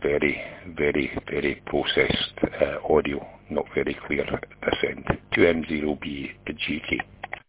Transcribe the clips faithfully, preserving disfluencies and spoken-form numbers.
very, very, very processed uh, audio, not very clear this end. two M zero B G K.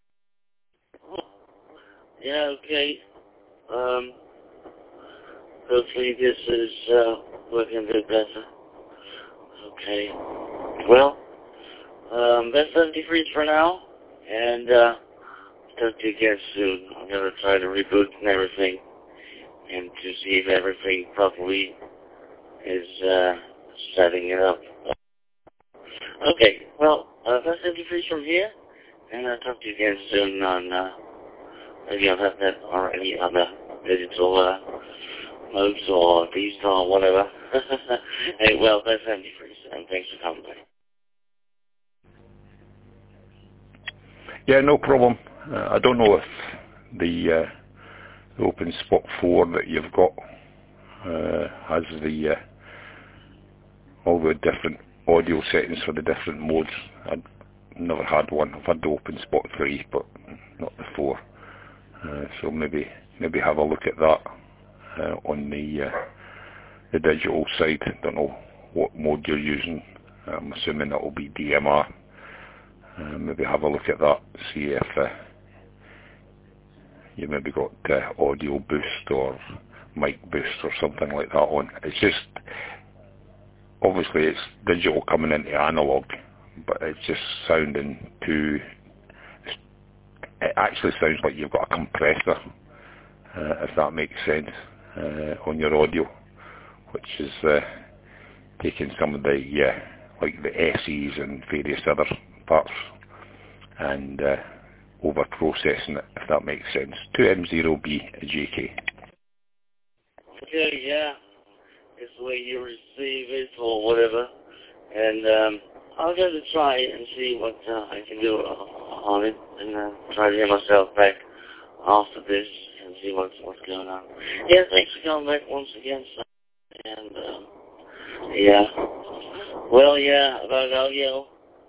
Yeah, okay. Um, hopefully this is uh, working a bit better. Okay. Well, um, that's seventy-three for now, and uh, talk to you again soon. I'm going to try to reboot and everything, and to see if everything properly is uh, setting it up. Okay, well, uh, that's seventy-three from here, and I'll talk to you again soon on, uh, maybe on that or any other digital uh, modes or digital or whatever. Hey, well, that's seventy-three, and thanks for coming back. Yeah, no problem. Uh, I don't know if the, uh, the Open Spot four that you've got uh, has the uh, all the different audio settings for the different modes. I've never had one. I've had the Open Spot three, but not the four. Uh, so maybe maybe have a look at that uh, on the uh, the digital side. Don't know what mode you're using. I'm assuming that will be D M R. Uh, maybe have a look at that, see if uh, you maybe got uh, audio boost or mic boost or something like that on. It's just, obviously it's digital coming into analog, but it's just sounding too, it actually sounds like you've got a compressor, uh, if that makes sense, uh, on your audio, which is uh, taking some of the, uh, like the S Es and various other parts and uh, over processing it, if that makes sense. two M zero B G K. Okay, yeah, it's the way you receive it or whatever, and um, I'll go to try and see what uh, I can do on it, and uh, try to get myself back after this and see what's what's going on. Yeah, thanks for coming back once again, son. And um, yeah, well, yeah, about audio.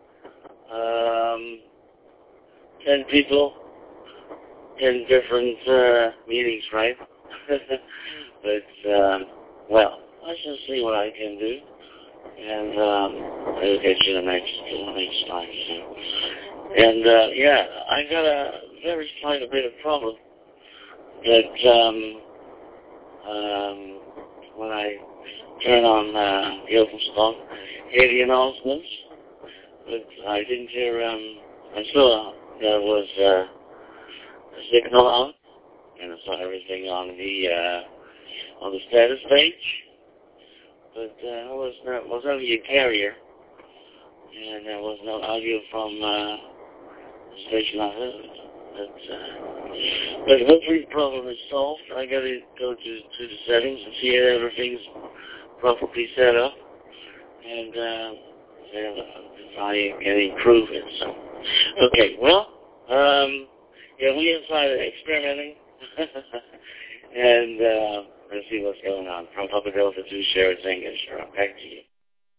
Um, ten people, ten different uh, meetings, right? But, um, well, I shall see what I can do, and um, I'll get you the next, the next time. So. And, uh, yeah, I got a very slight bit of problem that um, um, when I turn on uh, the open stock, hear the announcements, but I didn't hear, um, I saw there was uh, a signal out, and I saw everything on the uh, on the status page, but uh, it was not, was only a carrier, and there was no audio from uh, the station I heard. But, uh, but hopefully the problem is solved. I got to go to to the settings and see that everything's properly set up, and uh, I can improve it. So, okay, well, um, yeah, we inside experimenting, and uh, let's see what's going on. From Papa Delta to Sierra Tango, sure. Back to you.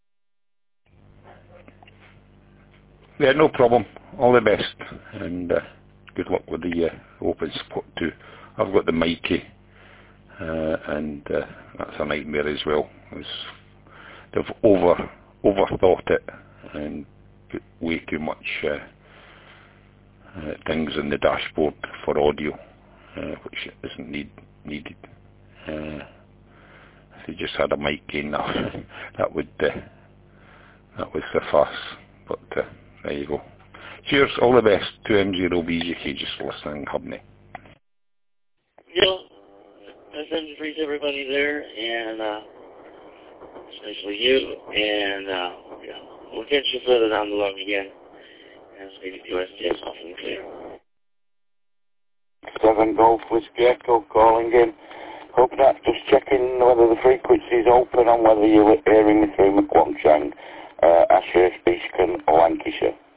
Yeah, no problem. All the best, and uh, good luck with the uh, Open Spot two. I've got the Mikey, uh, and uh, that's a nightmare as well. It's, they've over overthought it and put way too much uh, uh, things in the dashboard for audio, uh, which isn't need, needed. Uh, if they just had a mic in, that, that would uh, that would suffice. But uh, there you go. Cheers, all the best. two M zero B G K, just listening, company. Yeah, I send you free to everybody there, and uh, especially you, and uh, yeah, we'll get you further down the line again, and maybe U S D S off and clear. Seven Golf Whiskey Echo calling in. Hope that, just checking whether the frequency is open and whether you're hearing me through McQuanchang, uh, Ashurst, Beachcombe, Lancashire.